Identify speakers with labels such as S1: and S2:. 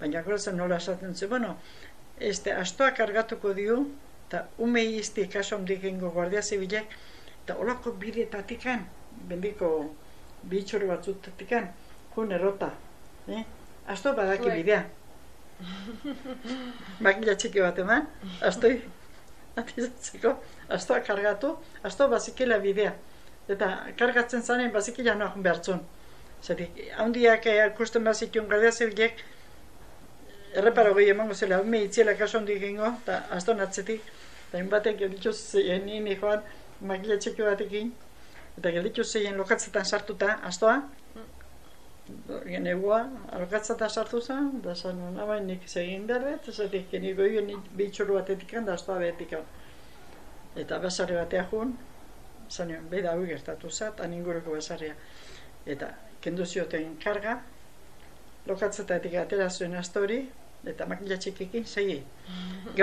S1: baina goratzen nola esaten zu, bueno, astoa kargatuko dio, eta umei izti kaso ondik ingo guardia zibilek, eta olako bidetatikan, bendiko bitxoro batzutatikan, jun errota. Asto badaki bidea. Makila txiki bat eman, astoi atizatzeko, astoa kargatu, asto bazikila bidea. Eta kargatzen zanen bazikila noa behartzun. Zatik, handiak ikusten bazitun guardia zibilek, erreparo gehi emango zela, ume itziela kaso ondik ingo, eta aston atzetik, eta inbatek gelditu zeien nini joan makila txiki batekin, eta gelditu zeien lokatzetan sartuta, astoa, negua, lokatzetan sartu zen, eta zan nabain nik zegin behar bet, zatik, niko hien bitxoru batetik da astoa behetik. Eta basarri batea jun, zanion, behi da hui gertatu zat, aninguruko basarria. Eta kendu zioten karga, lokatzetatik atera zuen astori, eta makila txikikin segi.